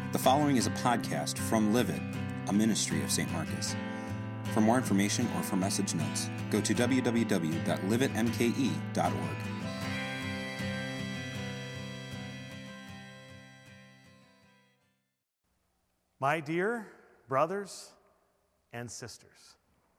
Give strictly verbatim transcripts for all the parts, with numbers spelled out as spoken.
The following is a podcast from Live It, a ministry of Saint Marcus. For more information or for message notes, go to w w w dot live it m k e dot org. My dear brothers and sisters.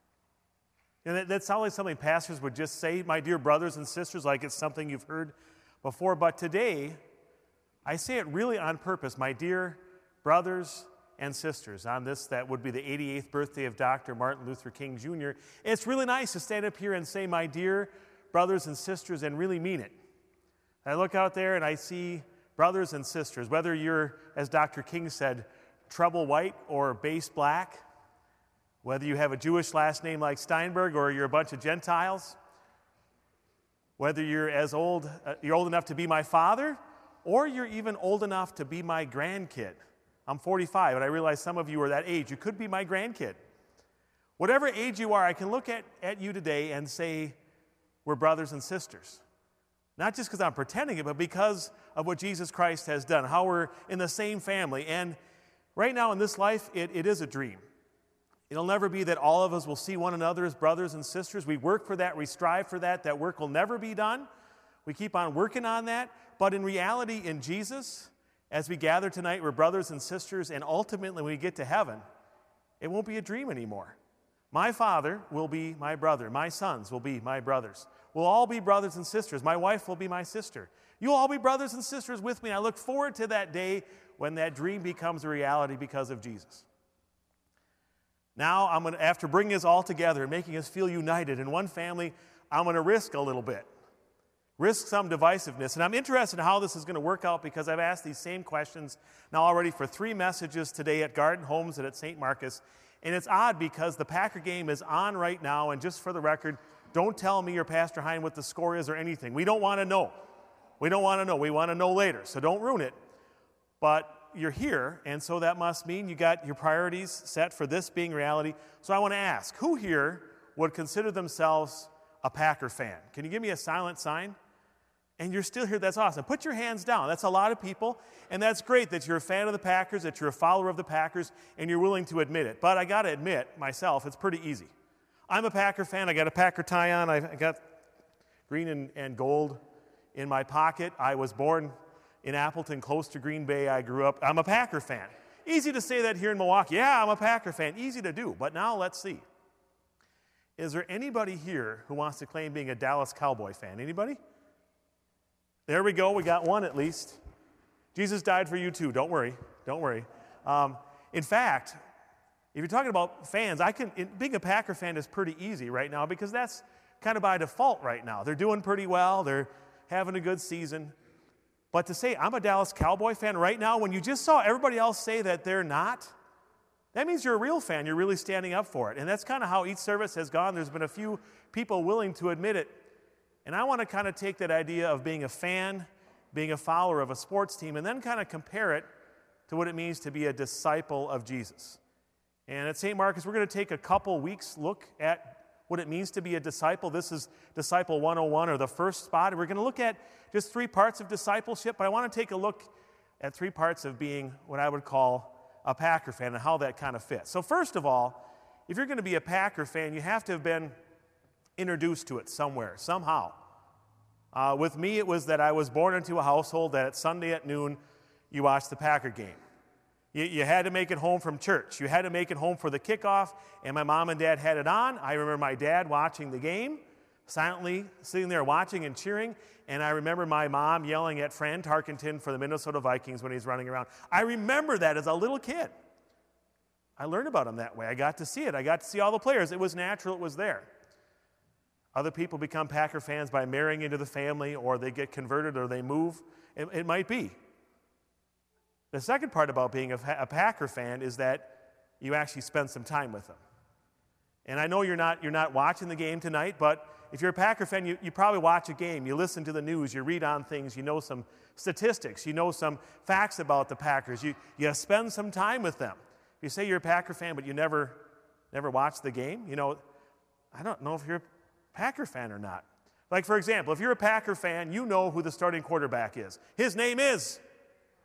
And that, that's always something pastors would just say, my dear brothers and sisters, like it's something you've heard before. But today, I say it really on purpose, my dear brothers and sisters, on this that would be the eighty-eighth birthday of Doctor Martin Luther King Junior It's really nice to stand up here and say, my dear brothers and sisters, and really mean it. I look out there and I see brothers and sisters, whether you're, as Doctor King said, treble white or base black, whether you have a Jewish last name like Steinberg or you're a bunch of Gentiles, whether you're as old, uh, you're old enough to be my father, or you're even old enough to be my grandkid. I'm forty-five, and I realize some of you are that age. You could be my grandkid. Whatever age you are, I can look at, at you today and say, we're brothers and sisters. Not just because I'm pretending it, but because of what Jesus Christ has done, how we're in the same family. And right now in this life, it, it is a dream. It'll never be that all of us will see one another as brothers and sisters. We work for that. We strive for that. That work will never be done. We keep on working on that. But in reality, in Jesus, as we gather tonight, we're brothers and sisters. And ultimately, when we get to heaven, it won't be a dream anymore. My father will be my brother. My sons will be my brothers. We'll all be brothers and sisters. My wife will be my sister. You'll all be brothers and sisters with me. I look forward to that day when that dream becomes a reality because of Jesus. Now, I'm going to, after bringing us all together and making us feel united in one family, I'm going to risk a little bit, risk some divisiveness. And I'm interested in how this is going to work out because I've asked these same questions now already for three messages today at Garden Homes and at Saint Marcus. And it's odd because the Packer game is on right now, and just for the record, don't tell me or Pastor Hein what the score is or anything. We don't want to know. We don't want to know. We want to know later, so don't ruin it. But you're here, and so that must mean you got your priorities set for this being reality. So I want to ask, who here would consider themselves a Packer fan? Can you give me a silent sign? And you're still here, that's awesome. Put your hands down. That's a lot of people, and that's great that you're a fan of the Packers, that you're a follower of the Packers, and you're willing to admit it. But I got to admit, myself, it's pretty easy. I'm a Packer fan. I got a Packer tie on. I got green and, and gold in my pocket. I was born in Appleton, close to Green Bay. I grew up. I'm a Packer fan. Easy to say that here in Milwaukee. Yeah, I'm a Packer fan. Easy to do. But now let's see. Is there anybody here who wants to claim being a Dallas Cowboy fan? Anybody? There we go. We got one at least. Jesus died for you too. Don't worry. Don't worry. Um, in fact, if you're talking about fans, I can. Being a Packer fan is pretty easy right now because that's kind of by default right now. They're doing pretty well. They're having a good season. But to say I'm a Dallas Cowboy fan right now, when you just saw everybody else say that they're not, that means you're a real fan. You're really standing up for it. And that's kind of how each service has gone. There's been a few people willing to admit it. And I want to kind of take that idea of being a fan, being a follower of a sports team, and then kind of compare it to what it means to be a disciple of Jesus. And at Saint Marcus, we're going to take a couple weeks look at what it means to be a disciple. This is Disciple one oh one, or the first spot. We're going to look at just three parts of discipleship, but I want to take a look at three parts of being what I would call a Packer fan and how that kind of fits. So first of all, if you're going to be a Packer fan, you have to have been introduced to it somewhere, somehow. Uh, with me, it was that I was born into a household that at Sunday at noon, you watched the Packer game. You, you had to make it home from church. You had to make it home for the kickoff, and my mom and dad had it on. I remember my dad watching the game, silently sitting there watching and cheering, and I remember my mom yelling at Fran Tarkenton for the Minnesota Vikings when he's running around. I remember that as a little kid. I learned about him that way. I got to see it. I got to see all the players. It was natural. It was there. Other people become Packer fans by marrying into the family, or they get converted, or they move. It, it might be. The second part about being a, a Packer fan is that you actually spend some time with them. And I know you're not you're not watching the game tonight, but if you're a Packer fan, you, you probably watch a game, you listen to the news, you read on things, you know some statistics, you know some facts about the Packers. You you spend some time with them. You say you're a Packer fan, but you never never watch the game. You know, I don't know if you're a Packer fan or not. Like, for example, if you're a Packer fan, you know who the starting quarterback is. His name is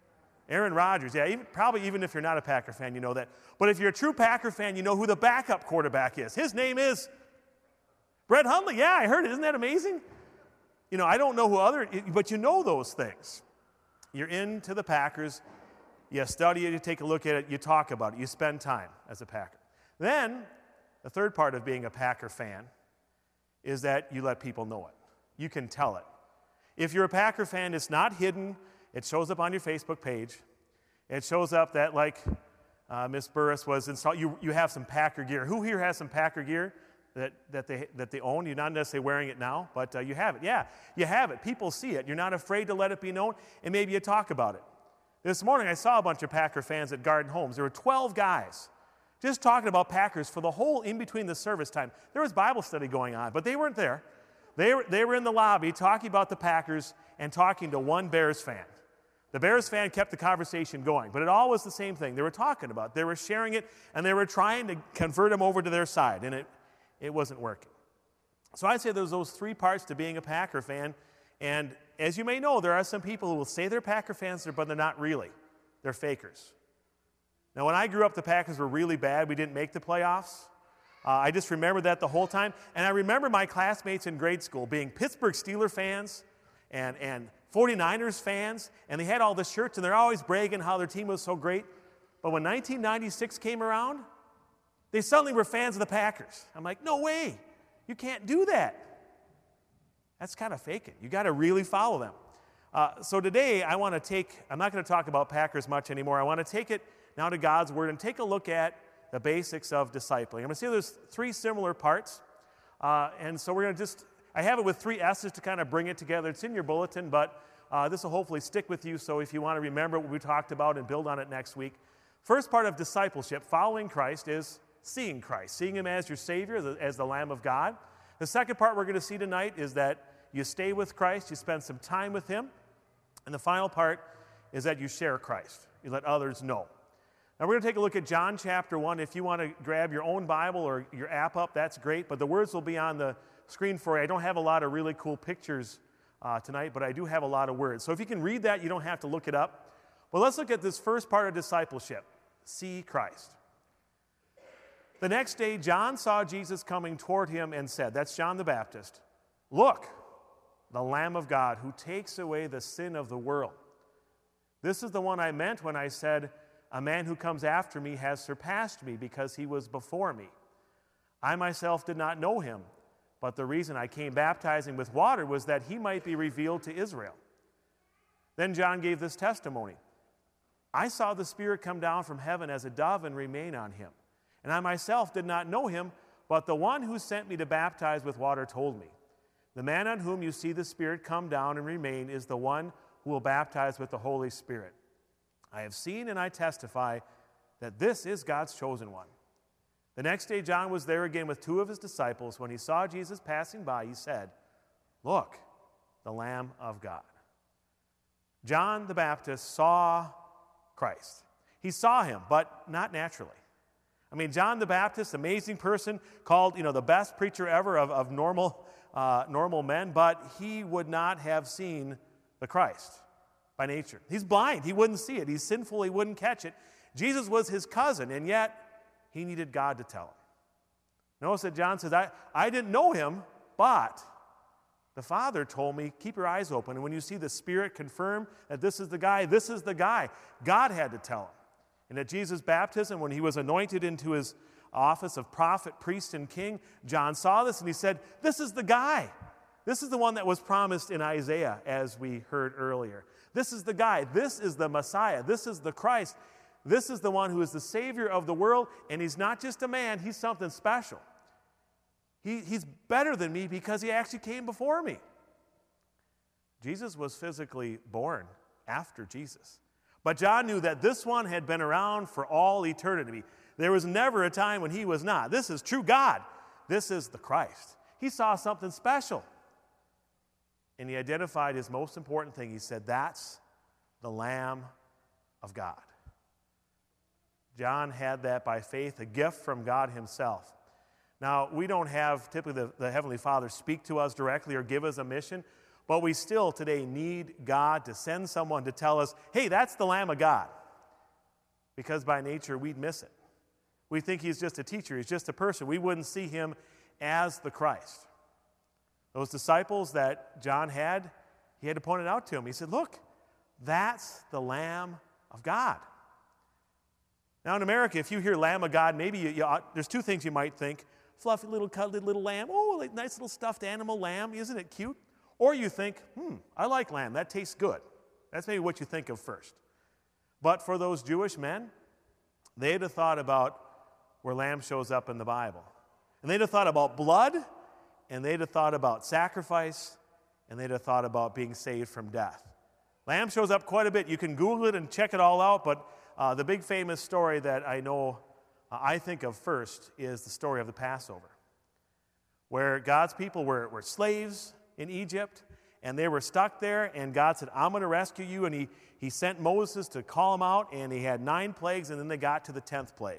Aaron Rodgers, yeah, even, probably even if you're not a Packer fan, you know that. But if you're a true Packer fan, you know who the backup quarterback is. His name is Brett Hundley. Yeah, I heard it. Isn't that amazing? You know, I don't know who other, but you know those things. You're into the Packers. You study it, you take a look at it, you talk about it, you spend time as a Packer. Then, the third part of being a Packer fan is that you let people know it. You can tell it. If you're a Packer fan, it's not hidden. It shows up on your Facebook page. It shows up that, like uh, Miss Burris was installed, you, you have some Packer gear. Who here has some Packer gear that, that, they, that they own? You're not necessarily wearing it now, but uh, you have it. Yeah, you have it. People see it. You're not afraid to let it be known, and maybe you talk about it. This morning, I saw a bunch of Packer fans at Garden Homes. There were twelve guys just talking about Packers for the whole in between the service time. There was Bible study going on, but they weren't there. They were, they were in the lobby talking about the Packers and talking to one Bears fan. The Bears fan kept the conversation going, but it all was the same thing. They were talking about it. They were sharing it, and they were trying to convert them over to their side, and it, it wasn't working. So I'd say there's those three parts to being a Packer fan. And as you may know, there are some people who will say they're Packer fans, but they're not really. They're fakers. Now, when I grew up, the Packers were really bad. We didn't make the playoffs. Uh, I just remember that the whole time. And I remember my classmates in grade school being Pittsburgh Steelers fans and, and forty-niners fans, and they had all the shirts, and they're always bragging how their team was so great. But when nineteen ninety-six came around, they suddenly were fans of the Packers. I'm like, no way. You can't do that. That's kind of faking. You got to really follow them. Uh, so today, I want to take, I'm not going to talk about Packers much anymore. I want to take it now to God's Word and take a look at the basics of discipling. I'm going to say there's three similar parts. Uh, and so we're going to just, I have it with three S's to kind of bring it together. It's in your bulletin, but uh, this will hopefully stick with you. So if you want to remember what we talked about and build on it next week. First part of discipleship, following Christ, is seeing Christ, seeing Him as your Savior, as the, as the Lamb of God. The second part we're going to see tonight is that you stay with Christ, you spend some time with Him. And the final part is that you share Christ. You let others know. Now we're going to take a look at John chapter one. If you want to grab your own Bible or your app up, that's great. But the words will be on the screen for you. I don't have a lot of really cool pictures uh, tonight, but I do have a lot of words. So if you can read that, you don't have to look it up. Well, let's look at this first part of discipleship. See Christ. The next day, John saw Jesus coming toward him and said, that's John the Baptist, "Look, the Lamb of God who takes away the sin of the world. This is the one I meant when I said, a man who comes after me has surpassed me because he was before me. I myself did not know him, but the reason I came baptizing with water was that he might be revealed to Israel." Then John gave this testimony. "I saw the Spirit come down from heaven as a dove and remain on him. And I myself did not know him, but the one who sent me to baptize with water told me, the man on whom you see the Spirit come down and remain is the one who will baptize with the Holy Spirit. I have seen and I testify that this is God's chosen one." The next day John was there again with two of his disciples. When he saw Jesus passing by, he said, "Look, the Lamb of God." John the Baptist saw Christ. He saw him, but not naturally. I mean, John the Baptist, amazing person, called, you know, the best preacher ever of, of normal, uh, normal men, but he would not have seen the Christ by nature. He's blind. He wouldn't see it. He's sinful. He wouldn't catch it. Jesus was his cousin, and yet he needed God to tell him. Notice that John says, I, I didn't know him, but the Father told me, keep your eyes open, and when you see the Spirit confirm that this is the guy, this is the guy. God had to tell him. And at Jesus' baptism, when he was anointed into his office of prophet, priest, and king, John saw this and he said, this is the guy. This is the one that was promised in Isaiah, as we heard earlier. This is the guy. This is the Messiah. This is the Christ. This is the one who is the Savior of the world, and he's not just a man, he's something special. He, he's better than me because he actually came before me. Jesus was physically born after Jesus. But John knew that this one had been around for all eternity. There was never a time when he was not. This is true God. This is the Christ. He saw something special. And he identified his most important thing. He said, that's the Lamb of God. John had that by faith, a gift from God himself. Now, we don't have typically the, the Heavenly Father speak to us directly or give us a mission, But we still today need God to send someone to tell us, hey, that's the Lamb of God. Because by nature, we'd miss it. We think he's just a teacher. He's just a person. We wouldn't see him as the Christ. Those disciples that John had, he had to point it out to him. He said, look, that's the Lamb of God. Now in America, if you hear Lamb of God, maybe you, you, there's two things you might think. Fluffy little cuddly little lamb. Oh, like nice little stuffed animal lamb. Isn't it cute? Or you think, hmm, I like lamb. That tastes good. That's maybe what you think of first. But for those Jewish men, they'd have thought about where lamb shows up in the Bible. And they'd have thought about blood, and they'd have thought about sacrifice, and they'd have thought about being saved from death. Lamb shows up quite a bit. You can Google it and check it all out, but uh, the big famous story that I know uh, I think of first is the story of the Passover, where God's people were, were slaves in Egypt, and they were stuck there, and God said, I'm going to rescue you, and he, he sent Moses to call them out, and he had nine plagues, and then they got to the tenth plague.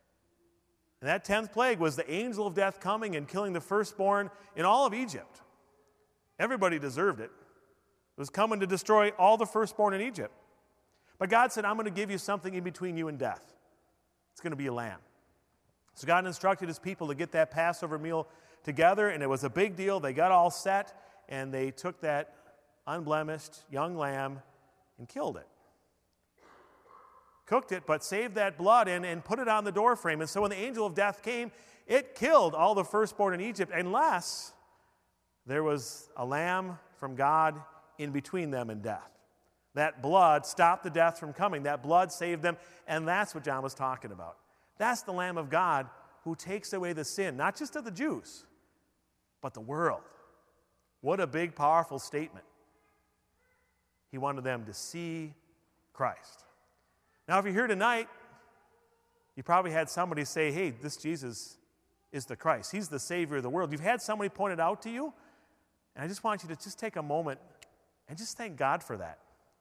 And that tenth plague was the angel of death coming and killing the firstborn in all of Egypt. Everybody deserved it. It was coming to destroy all the firstborn in Egypt. But God said, I'm going to give you something in between you and death. It's going to be a lamb. So God instructed his people to get that Passover meal together, and it was a big deal. They got all set, and they took that unblemished young lamb and killed it. Cooked it, but saved that blood and, and put it on the doorframe. And so when the angel of death came, it killed all the firstborn in Egypt, unless there was a lamb from God in between them and death. That blood stopped the death from coming. That blood saved them, and that's what John was talking about. That's the Lamb of God who takes away the sin, not just of the Jews, but the world. What a big, powerful statement. He wanted them to see Christ. Now, if you're here tonight, you probably had somebody say, hey, this Jesus is the Christ. He's the Savior of the world. You've had somebody point it out to you, and I just want you to just take a moment and just thank God for that.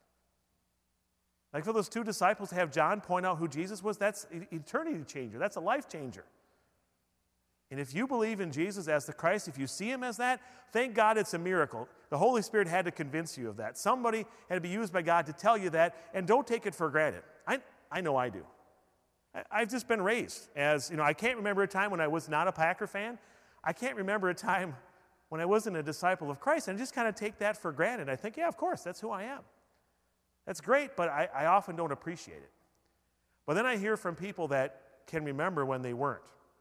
Like for those two disciples to have John point out who Jesus was, that's an eternity changer. That's a life changer. And if you believe in Jesus as the Christ, if you see him as that, thank God it's a miracle. The Holy Spirit had to convince you of that. Somebody had to be used by God to tell you that, and don't take it for granted. I, I know I do. I, I've just been raised as, you know, I can't remember a time when I was not a Packer fan. I can't remember a time when I wasn't a disciple of Christ, and I just kind of take that for granted. I think, yeah, of course, that's who I am. That's great, but I, I often don't appreciate it. But then I hear from people that can remember when they weren't.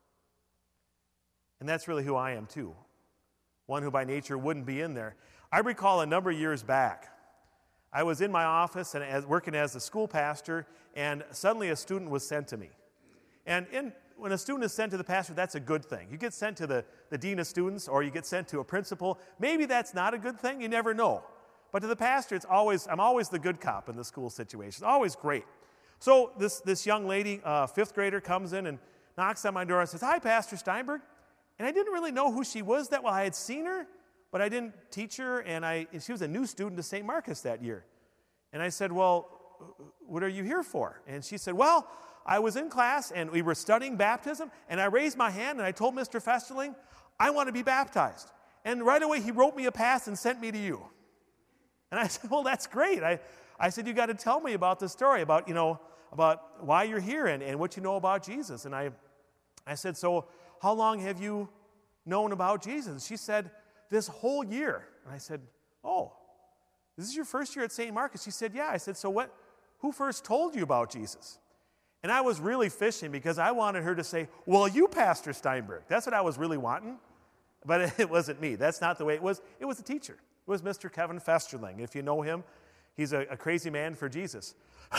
And that's really who I am too. One who by nature wouldn't be in there. I recall a number of years back, I was in my office and as, working as a school pastor, and suddenly a student was sent to me. And in, when a student is sent to the pastor, that's a good thing. You get sent to the, the dean of students, or you get sent to a principal. Maybe that's not a good thing. You never know. But to the pastor, it's always, I'm always the good cop in the school situation. It's always great. So this, this young lady, uh, fifth grader, comes in and knocks on my door and says, hi, Pastor Steinberg. And I didn't really know who she was that well. I had seen her, but I didn't teach her, and, I, and she was a new student to Saint Marcus that year. And I said, well, what are you here for? And she said, well, I was in class, and we were studying baptism, and I raised my hand, and I told Mister Festerling, I want to be baptized. And right away, he wrote me a pass and sent me to you. And I said, well, that's great. I, I said, you got to tell me about the story, about, you know, about why you're here and, and what you know about Jesus. And I, I said, so how long have you known about Jesus? She said, this whole year. And I said, oh, this is your first year at Saint Marcus? She said, yeah. I said, so what? Who first told you about Jesus? And I was really fishing because I wanted her to say, well, you, Pastor Steinberg. That's what I was really wanting. But it wasn't me. That's not the way it was. It was the teacher. It was Mister Kevin Festerling. If you know him, he's a, a crazy man for Jesus.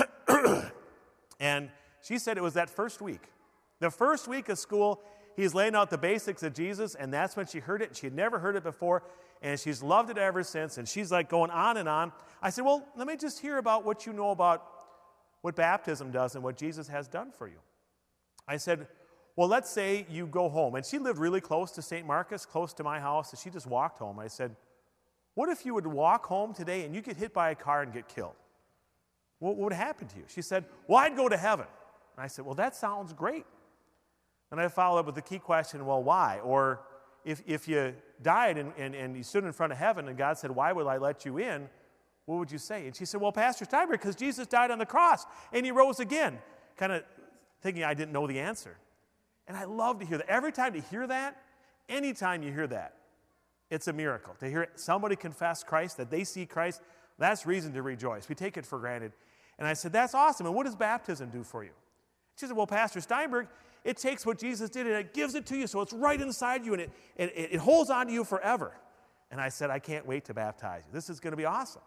And she said it was that first week. The first week of school, he's laying out the basics of Jesus, and that's when she heard it. She had never heard it before, and she's loved it ever since, and she's like going on and on. I said, well, let me just hear about what you know about what baptism does and what Jesus has done for you. I said, well, let's say you go home. And she lived really close to Saint Marcus, close to my house, and she just walked home. I said, what if you would walk home today and you get hit by a car and get killed? What would happen to you? She said, well, I'd go to heaven. And I said, well, that sounds great. And I followed up with the key question, well, why? Or, if, if you died and, and, and you stood in front of heaven and God said, why would I let you in? What would you say? And she said, well, Pastor Steinberg, because Jesus died on the cross and he rose again. Kind of thinking I didn't know the answer. And I love to hear that. Every time to hear that, anytime you hear that, it's a miracle. To hear somebody confess Christ, that they see Christ, that's reason to rejoice. We take it for granted. And I said, that's awesome. And what does baptism do for you? She said, well, Pastor Steinberg, it takes what Jesus did and it gives it to you, so it's right inside you and it, it, it holds on to you forever. And I said, I can't wait to baptize you. This is going to be awesome.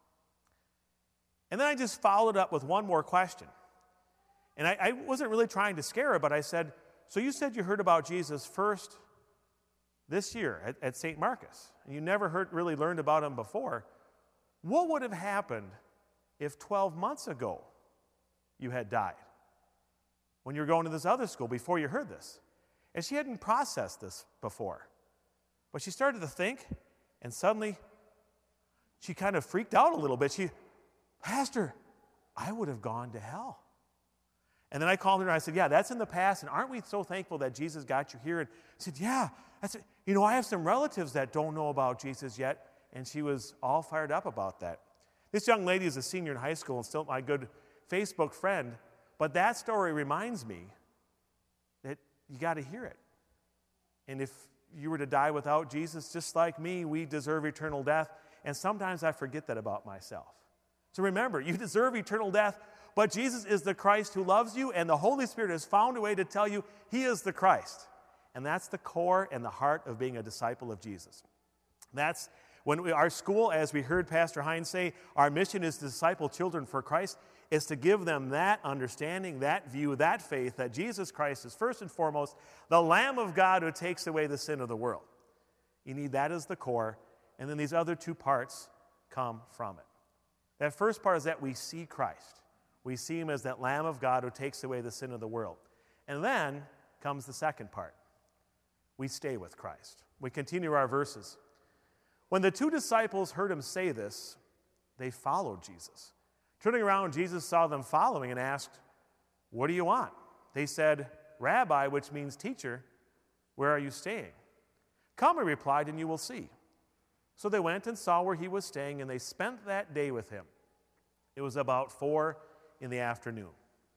And then I just followed up with one more question. And I, I wasn't really trying to scare her, but I said, so you said you heard about Jesus first this year at, at Saint Marcus, and you never heard, really learned about him before. What would have happened if twelve months ago you had died? When you were going to this other school before you heard this. And she hadn't processed this before. But she started to think, and suddenly she kind of freaked out a little bit. She, Pastor, I would have gone to hell. And then I called her and I said, yeah, that's in the past, and aren't we so thankful that Jesus got you here? And she said, yeah, that's it. You know, I have some relatives that don't know about Jesus yet, and she was all fired up about that. This young lady is a senior in high school and still my good Facebook friend, but that story reminds me that you got to hear it. And if you were to die without Jesus, just like me, we deserve eternal death, and sometimes I forget that about myself. So remember, you deserve eternal death, but Jesus is the Christ who loves you, and the Holy Spirit has found a way to tell you he is the Christ. And that's the core and the heart of being a disciple of Jesus. That's when we, our school, as we heard Pastor Hines say, our mission is to disciple children for Christ, is to give them that understanding, that view, that faith, that Jesus Christ is first and foremost the Lamb of God who takes away the sin of the world. You need that as the core, and then these other two parts come from it. That first part is that we see Christ. We see him as that Lamb of God who takes away the sin of the world. And then comes the second part. We stay with Christ. We continue our verses. When the two disciples heard him say this, they followed Jesus. Turning around, Jesus saw them following and asked, what do you want? They said, Rabbi, which means teacher, where are you staying? Come, he replied, and you will see. So they went and saw where he was staying, and they spent that day with him. It was about four in the afternoon.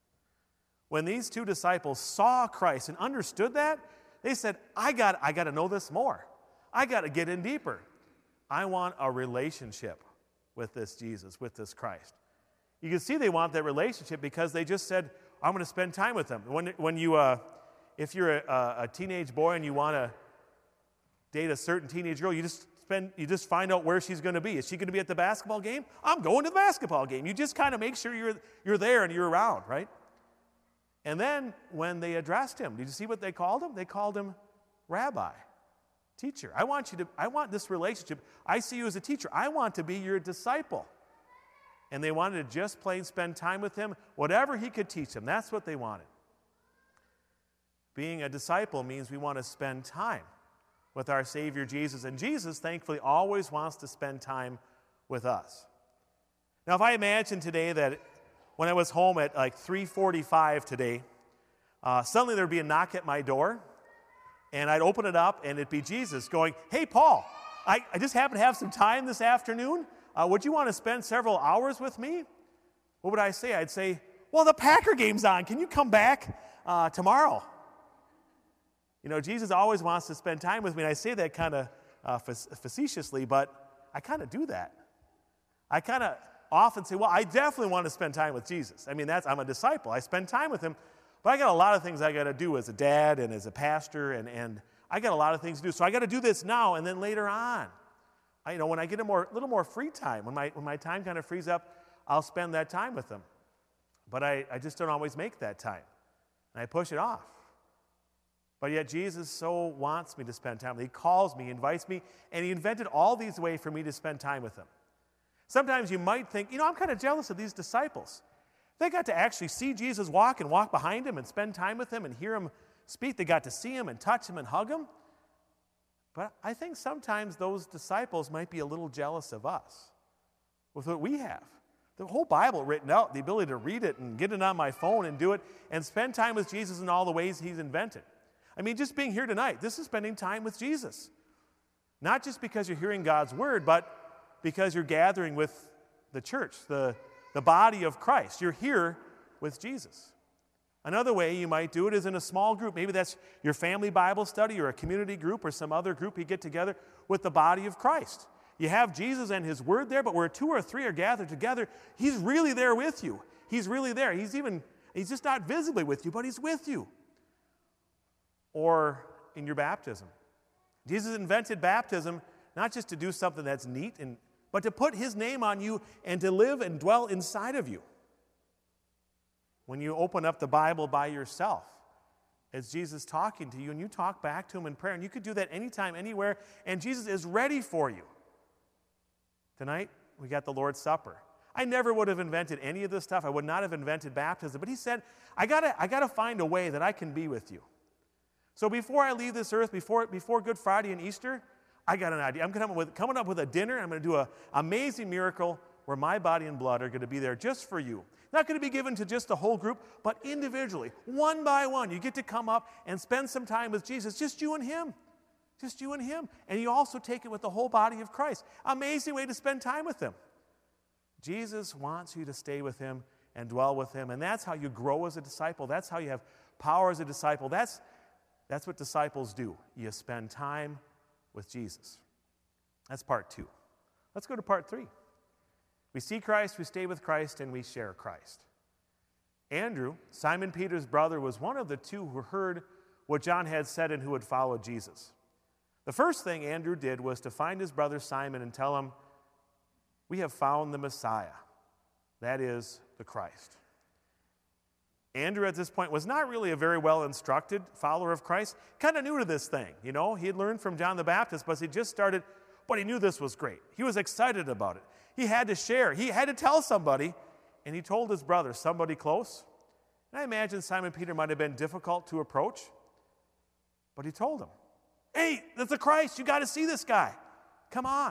When these two disciples saw Christ and understood that, they said, I got, I got to know this more. I got to get in deeper. I want a relationship with this Jesus, with this Christ. You can see they want that relationship because they just said, I'm going to spend time with him. When, when you, uh, if you're a, a teenage boy and you want to date a certain teenage girl, you just spend, you just find out where she's going to be. Is she going to be at the basketball game? I'm going to the basketball game. You just kind of make sure you're, you're there and you're around, right? And then when they addressed him, did you see what they called him? They called him Rabbi, teacher. I want you to, I want this relationship. I see you as a teacher. I want to be your disciple. And they wanted to just plain spend time with him, whatever he could teach them. That's what they wanted. Being a disciple means we want to spend time with our Savior Jesus. And Jesus, thankfully, always wants to spend time with us. Now, if I imagine today that when I was home at like three forty-five today, uh, suddenly there'd be a knock at my door, and I'd open it up, and it'd be Jesus going, hey, Paul, I, I just happen to have some time this afternoon. Uh, would you want to spend several hours with me? What would I say? I'd say, well, the Packer game's on. Can you come back uh, tomorrow? You know, Jesus always wants to spend time with me, and I say that kind of uh, facetiously, but I kind of do that. I kind of often say, well, I definitely want to spend time with Jesus. I mean, that's I'm a disciple. I spend time with him, but I got a lot of things I got to do as a dad and as a pastor, and, and I got a lot of things to do. So I got to do this now, and then later on. I, you know, when I get a more, little more free time, when my, when my time kind of frees up, I'll spend that time with them. But I, I just don't always make that time, and I push it off. But yet Jesus so wants me to spend time with him. He calls me, invites me, and he invented all these ways for me to spend time with him. Sometimes you might think, you know, I'm kind of jealous of these disciples. They got to actually see Jesus walk and walk behind him and spend time with him and hear him speak. They got to see him and touch him and hug him. But I think sometimes those disciples might be a little jealous of us with what we have. The whole Bible written out, the ability to read it and get it on my phone and do it and spend time with Jesus in all the ways he's invented. I mean, just being here tonight, this is spending time with Jesus. Not just because you're hearing God's word, but because you're gathering with the church, the, the body of Christ. You're here with Jesus. Another way you might do it is in a small group. Maybe that's your family Bible study or a community group or some other group you get together with the body of Christ. You have Jesus and his word there, but where two or three are gathered together, he's really there with you. He's really there. He's even, he's just not visibly with you, but he's with you. Or in your baptism. Jesus invented baptism not just to do something that's neat, and, but to put his name on you and to live and dwell inside of you. When you open up the Bible by yourself, it's Jesus talking to you, and you talk back to him in prayer, and you could do that anytime, anywhere, and Jesus is ready for you. Tonight, we got the Lord's Supper. I never would have invented any of this stuff. I would not have invented baptism, but he said, I gotta, I gotta find a way that I can be with you. So before I leave this earth, before, before Good Friday and Easter, I got an idea. I'm coming up with, coming up with a dinner. I'm going to do an amazing miracle where my body and blood are going to be there just for you. Not going to be given to just the whole group, but individually, one by one. You get to come up and spend some time with Jesus, just you and him. Just you and him. And you also take it with the whole body of Christ. Amazing way to spend time with him. Jesus wants you to stay with him and dwell with him. And that's how you grow as a disciple. That's how you have power as a disciple. That's, that's what disciples do. You spend time with Jesus. That's part two. Let's go to part three. We see Christ, we stay with Christ, and we share Christ. Andrew, Simon Peter's brother, was one of the two who heard what John had said and who had followed Jesus. The first thing Andrew did was to find his brother Simon and tell him, we have found the Messiah. That is the Christ. Andrew at this point was not really a very well-instructed follower of Christ, kind of new to this thing. You know, he had learned from John the Baptist, but he just started, but he knew this was great. He was excited about it. He had to share. He had to tell somebody, and he told his brother, somebody close. And I imagine Simon Peter might have been difficult to approach, but he told him, hey, that's the Christ. You got to see this guy. Come on.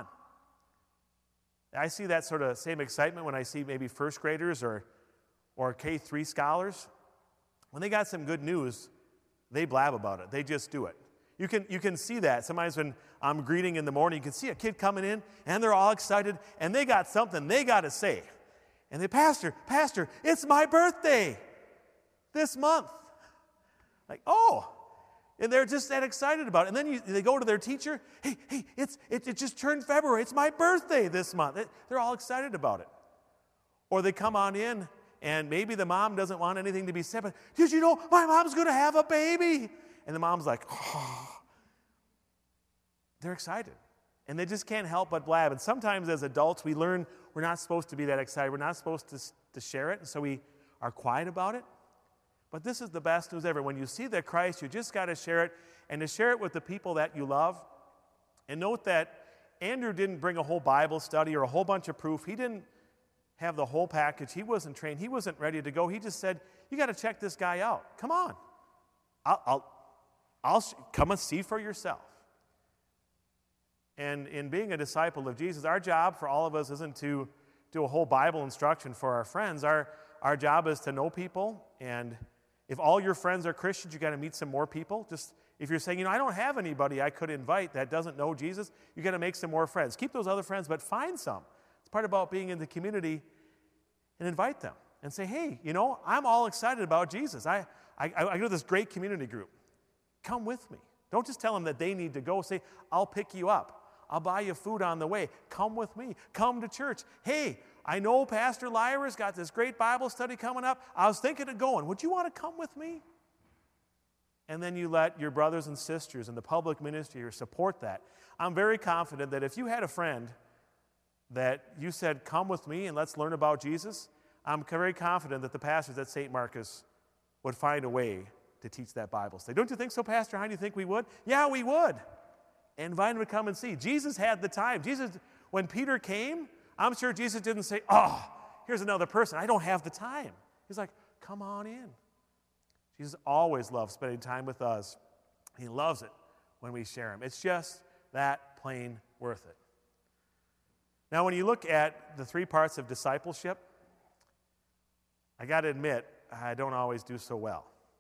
I see that sort of same excitement when I see maybe first graders or, or K three scholars. When they got some good news, they blab about it. They just do it. You can, you can see that. Sometimes when I'm greeting in the morning, you can see a kid coming in, and they're all excited, and they got something they got to say. And they, Pastor, Pastor, it's my birthday this month. Like, oh. And they're just that excited about it. And then you, they go to their teacher, hey, hey, it's, it, it just turned February. It's my birthday this month. They're all excited about it. Or they come on in, and maybe the mom doesn't want anything to be said, but did you know my mom's going to have a baby? And the mom's like, oh. They're excited. And they just can't help but blab. And sometimes as adults, we learn we're not supposed to be that excited. We're not supposed to, to share it, and so we are quiet about it. But this is the best news ever. When you see that Christ, you just got to share it, and to share it with the people that you love. And note that Andrew didn't bring a whole Bible study or a whole bunch of proof. He didn't have the whole package. He wasn't trained. He wasn't ready to go. He just said, you got to check this guy out. Come on. I'll, I'll, I'll sh- come and see for yourself. And in being a disciple of Jesus, our job for all of us isn't to do a whole Bible instruction for our friends. Our, our job is to know people, and if all your friends are Christians, you got to meet some more people. Just if you're saying, you know, I don't have anybody I could invite that doesn't know Jesus, you got to make some more friends. Keep those other friends, but find some. It's part about being in the community, and invite them and say, hey, you know, I'm all excited about Jesus. I, I, I go to this great community group. Come with me. Don't just tell them that they need to go. Say, I'll pick you up. I'll buy you food on the way. Come with me. Come to church. Hey, I know Pastor Lyra's got this great Bible study coming up. I was thinking of going. Would you want to come with me? And then you let your brothers and sisters in the public ministry support that. I'm very confident that if you had a friend that you said, come with me and let's learn about Jesus, I'm very confident that the pastors at Saint Marcus would find a way to teach that Bible study. Don't you think so, Pastor? How do you think we would? Yeah, we would. And invite him to come and see. Jesus had the time. Jesus, when Peter came, I'm sure Jesus didn't say, oh, here's another person. I don't have the time. He's like, come on in. Jesus always loves spending time with us. He loves it when we share him. It's just that plain worth it. Now, when you look at the three parts of discipleship, I got to admit, I don't always do so well.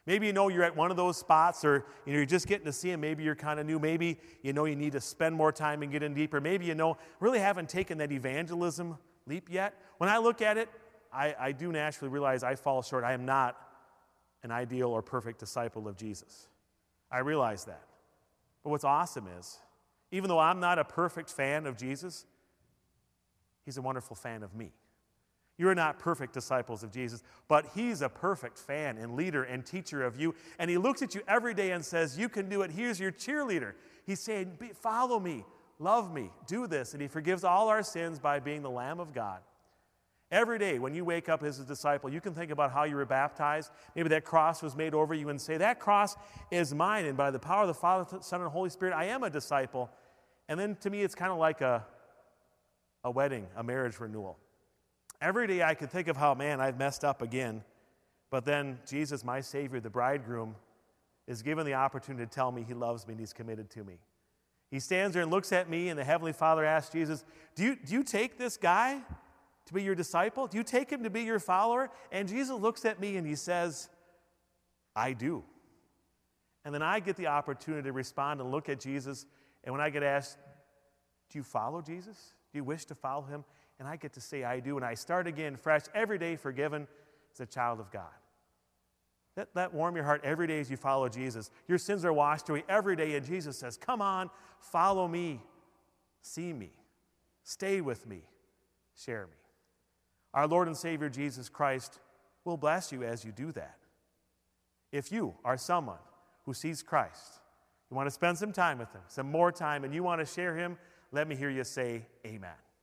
Maybe you know you're at one of those spots, or you know, you're just getting to see him. Maybe you're kind of new. Maybe you know you need to spend more time and get in deeper. Maybe you know really haven't taken that evangelism leap yet. When I look at it, I, I do naturally realize I fall short. I am not an ideal or perfect disciple of Jesus. I realize that. But what's awesome is, even though I'm not a perfect fan of Jesus, he's a wonderful fan of me. You're not perfect disciples of Jesus, but he's a perfect fan and leader and teacher of you. And he looks at you every day and says, you can do it. Here's your cheerleader. He's saying, follow me, love me, do this. And he forgives all our sins by being the Lamb of God. Every day when you wake up as a disciple, you can think about how you were baptized. Maybe that cross was made over you and say, that cross is mine. And by the power of the Father, Son, and Holy Spirit, I am a disciple. And then to me, it's kind of like a, a wedding, a marriage renewal. Every day I can think of how, man, I've messed up again. But then Jesus, my Savior, the bridegroom, is given the opportunity to tell me he loves me and he's committed to me. He stands there and looks at me, and the Heavenly Father asks Jesus, do you, do you take this guy to be your disciple? Do you take him to be your follower? And Jesus looks at me and he says, I do. And then I get the opportunity to respond and look at Jesus. And when I get asked, do you follow Jesus? Do you wish to follow him? And I get to say, I do. And I start again fresh, every day forgiven as a child of God. Let that warm your heart every day as you follow Jesus. Your sins are washed away every day. And Jesus says, come on, follow me, see me, stay with me, share me. Our Lord and Savior Jesus Christ will bless you as you do that. If you are someone who sees Christ, you want to spend some time with him, some more time, and you want to share him, let me hear you say amen.